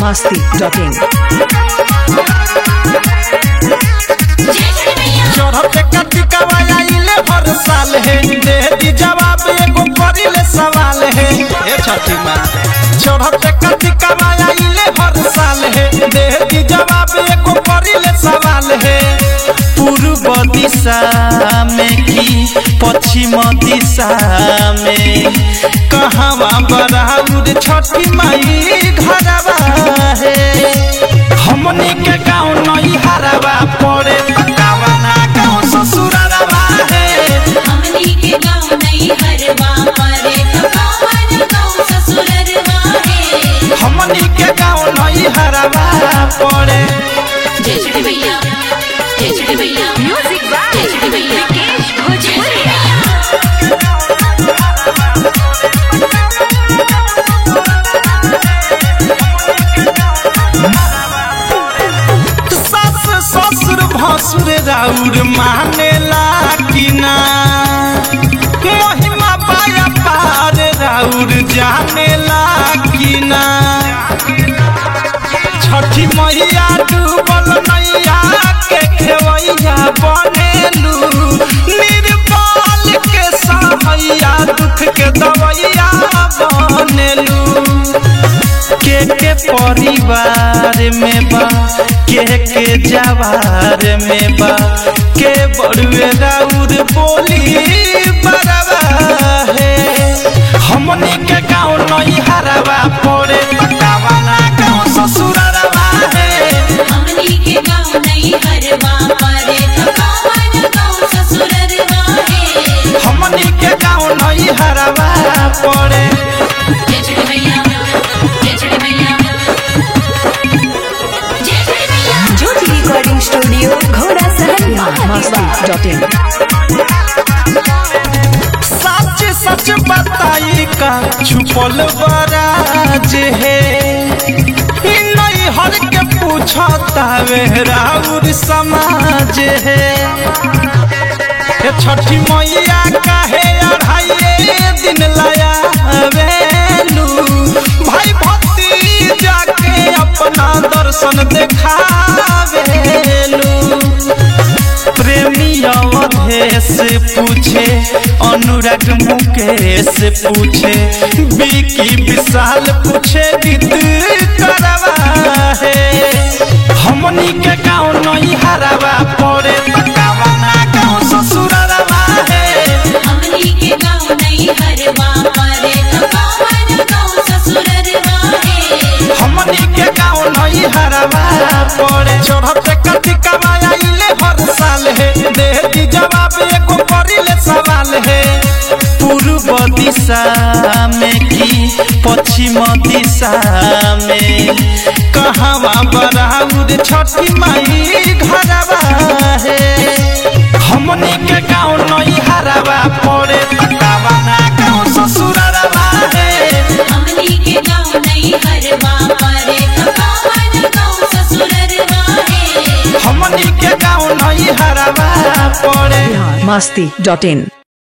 masti.in चढ़ते कतिकावा आइले हर साल है दे दी जवाब एगो करिले सवाल है ए छठी माँ चढ़ते कतिकावा आइले हर साल है दे दी जवाब एगो करिले सवाल है पूर्व दिशा में की पश्चिम दिशा में कहवा बराउर छठी माई घरवा है हमनी के गाँव नई हरवा पड़े तकावना गाँव ससुरवा है हमनी के गाँव नई हरवा पड़े तकावना गाँव ससुरवा है हमनी के गाँव नई हरवा पड़े जय श्री भैया म्यूजिक बाय जय श्री भैया विकेश भोजपुरिया ससुर भसुर राउर मानेला कि ना महिमा पाया पार राउर जानेला कि ना छठी मैया डूबल नैया के खेवैया बनेलू निर्बल के सहैया दुख के दवैया बनेलू के परिवार में बा के जवार में बा के बड़ुए राउर बोली बरवा है हमनी के गाँव नई हरवा पड़े तकावना गाँव ससुरवा है हमनी के गाँव नई हरवा पड़े तकावना गाँव ससुरवा है हमनी के गाँव नई हरवा पड़े जय श्री भैया जय श्री भैया जय श्री भैया ज्योति रिकॉर्डिंग स्टूडियो घोड़ा सहन masti.in सच सच बताई का छुपल बराज है नई हर के पूछता वे राउर समाज है छठी मैया काहे अढ़ाइए दिन लाया वेलू भाई भक्ति जाके अपना दर्शन देखावेलू प्रेमी अवधेश पूछे अनुराग मुकेश पूछे बिकी विशाल पूछे गीत करवा है हमनी के गाँव नई हरवा पड़े तकावना गाँव ससुरवा है हमनी के गाँव नई हरवा पड़े तकावना गाँव ससुरवा है हमनी के गाँव नई हरवा पड़े चढ़ते कतिकावा आइले हर साल है दे दी जवाब एगो करिले सवाल है पूर्व दिशा में की पश्चिम दिशा में कहवा बराउर छठी माई घरवा है हमनी के गाँव नई हरवा पड़े तकावना गाँव ससुरवा है हमनी के गाँव नई हरवा पड़े तकावना गाँव ससुरवा है हमनी के गाँव नई हरवा पड़े masti.in